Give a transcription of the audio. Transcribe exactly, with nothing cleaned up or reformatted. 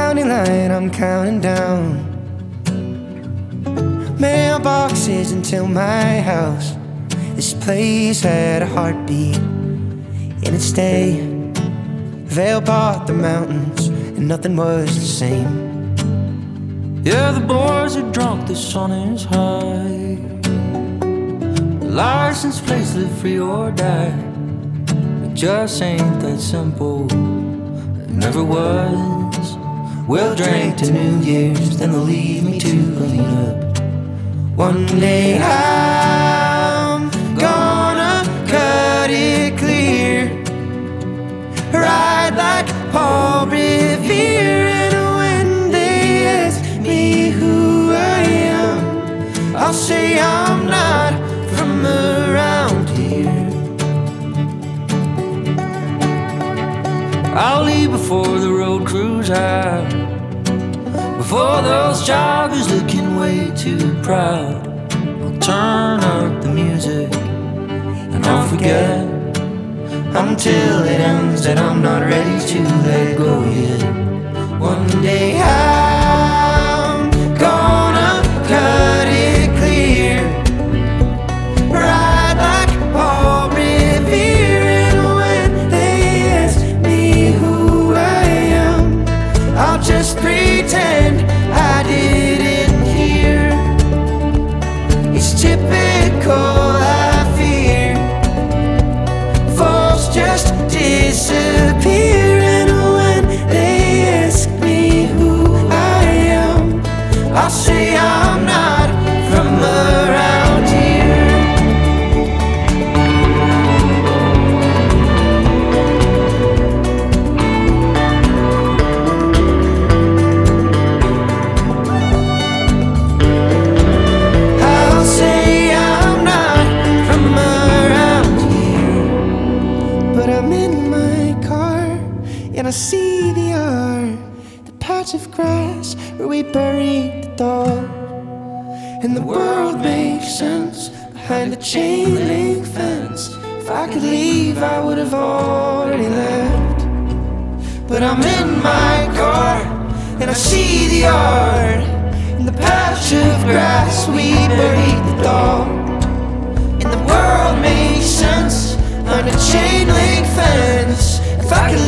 counting line, I'm counting down. Mailboxes until my house. This place had a heartbeat in its day. Vale bought the mountains and nothing was the same. Yeah, the boys are drunk, the sun is high. The license plates live free or die. It just ain't that simple, it never was. We'll drink to New Year's, then they'll leave me to clean up. One day I'm gonna cut it clear, ride like Paul Revere. And when they ask me who I am, I'll say I'm not from around here. I'll leave before the road crews out, before those joggers looking way too proud. I'll turn up the music and I'll forget until it ends that I'm not ready to let go yet. One day I'm gonna cut it clear, ride like Paul Revere. And when they ask me who I am, I'll just pretend I didn't hear. It's typical, I fear. Folks just disappear. And when they ask me who I am, I'll say I'm not from around here. I'll say I'm not from around here. But I'm in my car and I see the yard, the patch of grass where we buried the dog. And the world makes sense behind the chain link fence. If I could leave, I would have already left. But I'm in my car and I see the yard, in the patch of grass we buried the dog. And the world makes sense behind a chain link fence. If I could